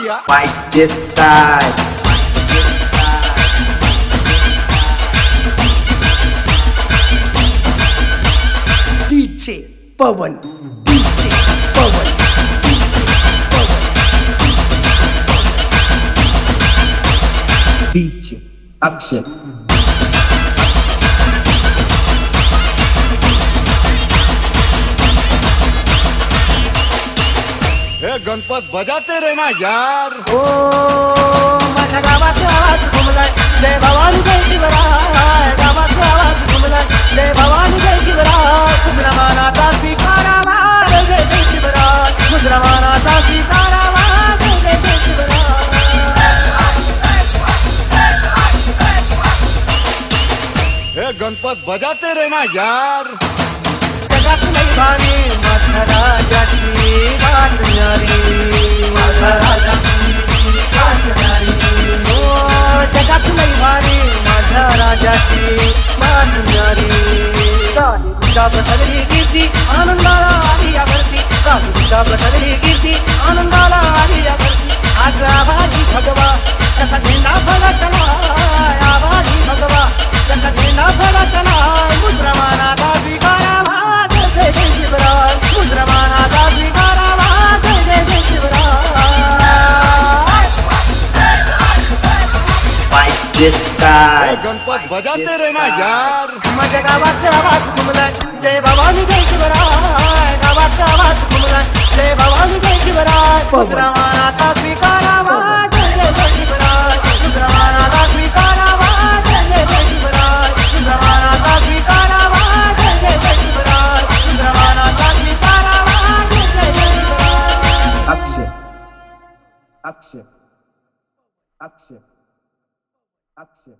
भैया पाहिजे काय DJ Pawan DJ Pawan DJ Akshay हे गणपत बजाते रहना यार। ओ माझ्या गावात आवाज घुमलाय जय भवानी जय शिवराय गावात आवाज घुमलाय जय भवानी जय शिवराय मुद्रामानाचा स्वीकारावा जय जय शिवराय मुद्रामानाचा स्वीकारावा जय जय शिवराय हे गणपत बजाते रहना यार। जगात नाही भारी माझ्या राजाची बात न्यारी माझ्या राजाची बात न्यारी ओ जगात नाही भारी माझ्या राजाची बात न्यारी काहीचा बसली कीर्ती आनंदाला आली यावरती काहीचा बसली कीर्ती आनंदाला आली यावरती आज आवाजी भगवा कसा झेंडा फडकला आवाजी भगवा कसा झेंडा फडकला मुद्रामानाचा स्वीकारावा जय जय शिवराय मुद्रामानाचा स्वीकारावा जय जय शिवराय पाहिजे काय हे गणपत बजाते रहना यार। माझ्या गावात आवाज घुमलाय जय भवानी जय शिवराय गावात आवाज घुमलाय जय भवानी जय शिवराय मुद्रामानाचा स्वीकारावा जय जय शिवराय मुद्रामानाचा स्वीकारावा जय जय शिवराय मुद्रामानाचा स्वीकारावा जय जय शिवराय मुद्रामानाचा स्वीकारावा जय जय शिवराय अक्षय अक्षय अक्षय अक्षय